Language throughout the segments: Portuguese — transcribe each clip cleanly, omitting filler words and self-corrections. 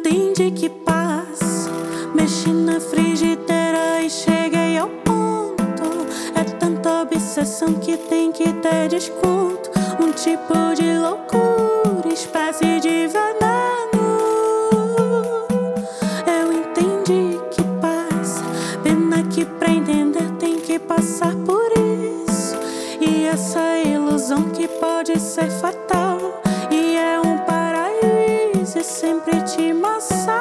entendi que paz. Mexi na frigideira e cheguei ao ponto. É tanta obsessão que tem que ter desconto. Um tipo de loucura, espécie de veneno. Eu entendi que paz. Pena que pra entender tem que passar por isso. E essa ilusão que pode ser fatal. E é um paraíso e sempre te massacra.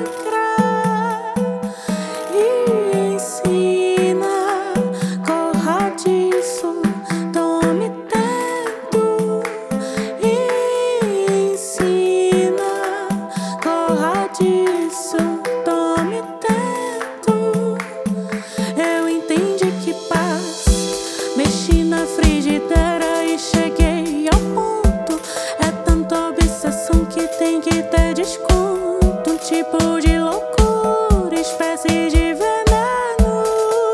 E ensina, corra disso, tome tempo. E ensina, corra disso, tome tempo. Eu entendi que paz. Mexi na frigideira e cheguei ao ponto. É tanta obsessão que tem que ter desconto. Um tipo de loucura, espécie de veneno.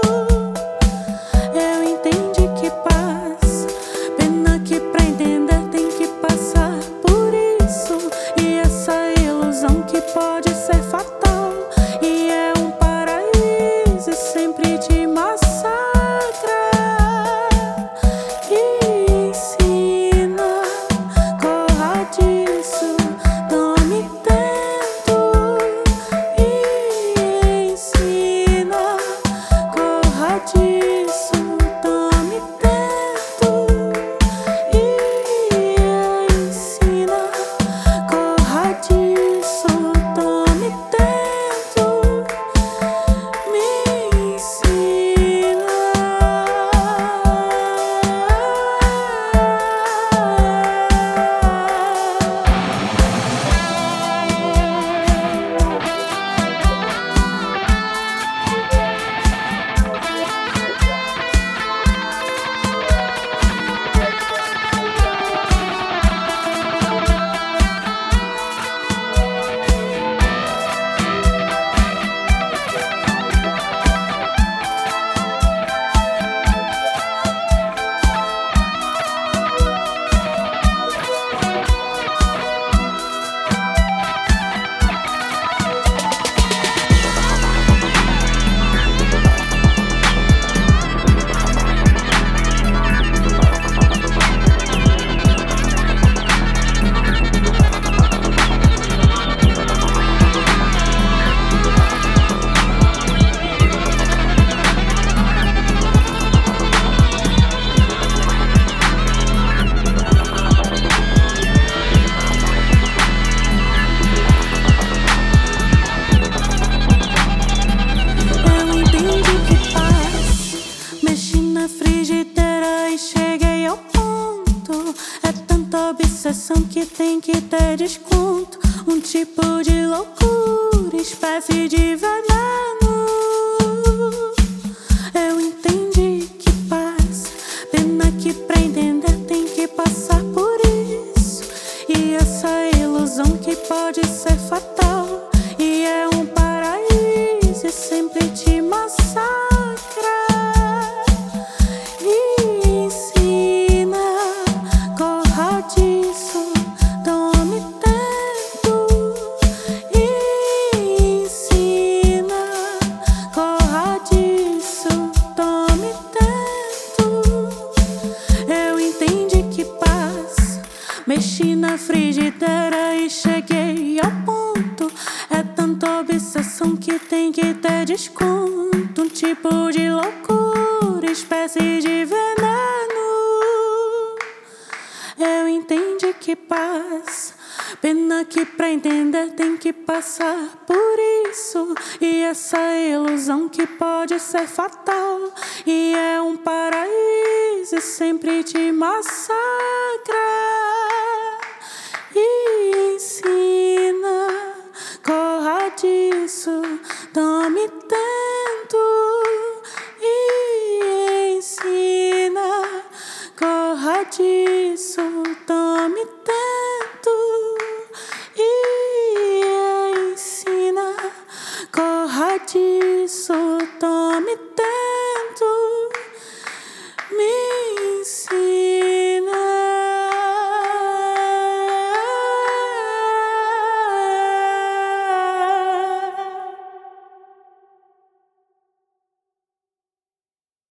Eu entendi que paz. Pena que pra entender tem que passar por isso. E essa ilusão que pode ser fatal. E é um paraíso e sempre te massacra. E ensina, corra disso, tome tempo. E ensina, corra disso, tome tempo. E ensina, corra disso, tome tempo. Me ensina. Eu entendi que paz. Mexi na frigideira e cheguei ao ponto. É tanta obsessão que tem que ter desconto. Um tipo de loucura, espécie de veneno. Eu entendi que paz. Pena que pra entender tem que passar por isso. E essa ilusão que pode ser fatal. E é um paraíso e sempre te massacra. E ensina, corra disso, tome tempo. E ensina, corra disso, tome tempo. Eu entendi que paz. Mexi na frigideira e cheguei ao ponto. É tanta obsessão que tem que ter desconto. Um tipo de loucura, espécie de veneno. Eu entendi que paz. Pena que pra entender tem que passar por isso. E essa ilusão que pode ser fatal. E é um paraíso e sempre te massacra. E ensina, corra disso, tome tento. E ensina, corra disso, tome tento. E ensina, corra disso, tome